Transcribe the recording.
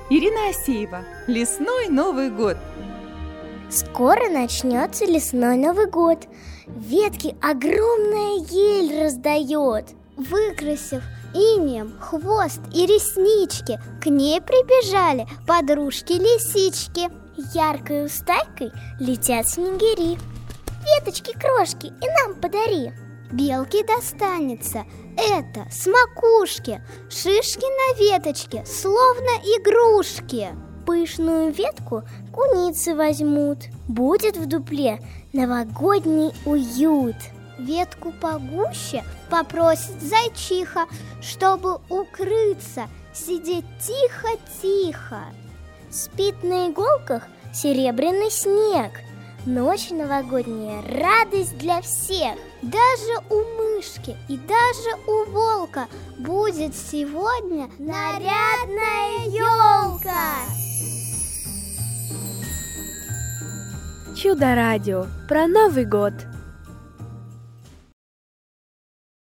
Ирина Асеева. Лесной Новый год. Скоро начнется лесной Новый год. Ветки огромная ель раздает. Выкрасив инеем хвост и реснички, к ней прибежали подружки-лисички. Яркой стайкой летят снегири. Веточки, крошки и нам подари. Белке достанется это с макушки, шишки на веточке, словно игрушки. Пышную ветку куницы возьмут, будет в дупле новогодний уют. Ветку погуще попросит зайчиха, чтобы укрыться, сидеть тихо-тихо. Спит на иголках серебряный снег. Ночь новогодняя, радость для всех. Даже у мышки и даже у волка будет сегодня нарядная елка. Чудо-радио про Новый год.